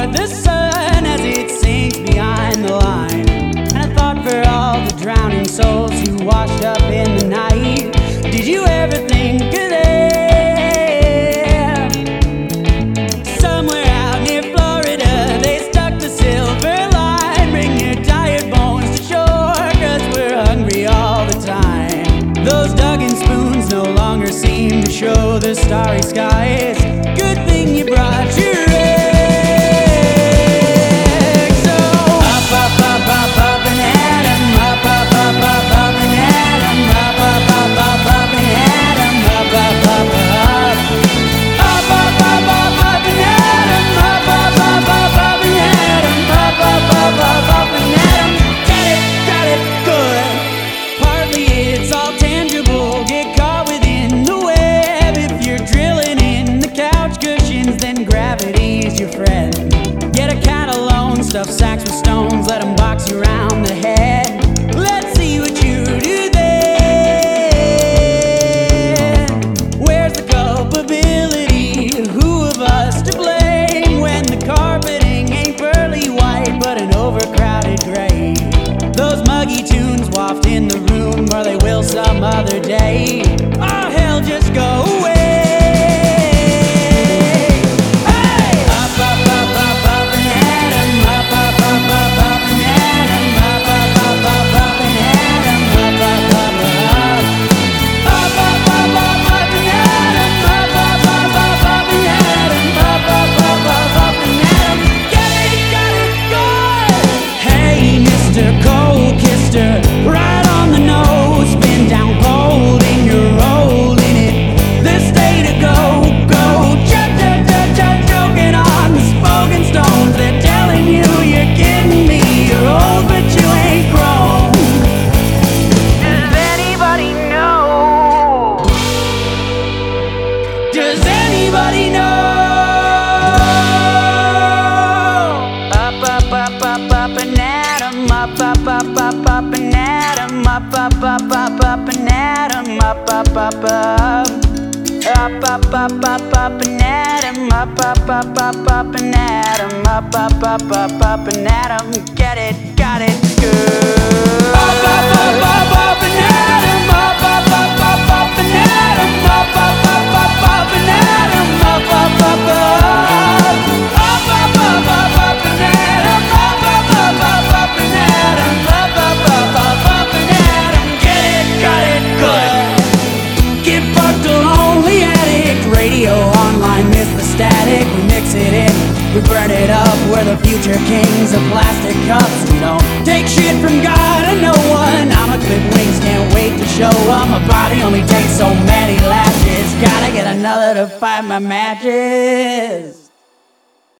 toward the sun as it sinks behind the line. And I thought for all the drowning souls who washed up in the night, did you ever think of them? Somewhere out near Florida, they stuck the silver line. Bring your tired bones to shore, 'cause we're hungry all the time. Those dug-in spoons no longer seem to show the starry skies. Good thing you brought your eggs. So up, up, up, up, up and at 'em. Up, up, up, up, up and at 'em. Up, up, up, up, up and at 'em. Up, up, up, up. Up, up, up, up, up and at 'em. Up, up, up, up, up and at 'em. Up, up, up, up, up and at 'em. Got it, good. Partly it's all tangible. Get caught within the web. If you're drilling in the couch cushions, then gravity's your friend. Get a cat alone, stuff sacks with stones, let 'em box you around the head. Let's see what you do then. Where's the culpability? Who of us to blame when the carpeting ain't pearly white but an overcrowded gray? Those muggy tunes waft in the room, or they will some other day. Oh hell, just go away. Hey! Up, up, up, up, up and at 'em. Up, up, up, up, up and at 'em. Up, up, up, up, up and at 'em. Up, up, up, up. Up, up, up, up, up and at 'em. Up, up, up, up, up and at 'em. Up, up, up, up, up and at 'em. Got it, good. Hey, Mr. Cold Kister, right on the nose, been down cold and you're rolling it. The state of go, choking on the smoking stones. They're telling you you're kidding me. You're old, but you ain't grown. Does anybody know? Does anybody know? Up, up, up, up, up and at 'em. Up, up, up, up, up and at 'em. Up, up, up, up, up and at 'em. Up, up, up, up. Up, up, up, up, up and at 'em. Up, up, up, up, up and at 'em. Up, up, up, up, up and at 'em. Get it, got it, good. Up, up, up, up, up and at 'em. Up, up, up, up, up and at 'em. Up, up, up, up, up and at 'em. Up, up, up, up. Up, up, up, up, up and at 'em. Up, up, up, up, up and at 'em. Up, up, up, up, up and at 'em. Get it, got it, good. Get fucked a lonely addict. Radio online, miss the static. We mix it in, we burn it up. We're the future kings of plastic cups. We don't take shit from God and no one. I'm a clip wings, can't wait to show up. My body only takes so many lashes. Gotta get another to fight my matches.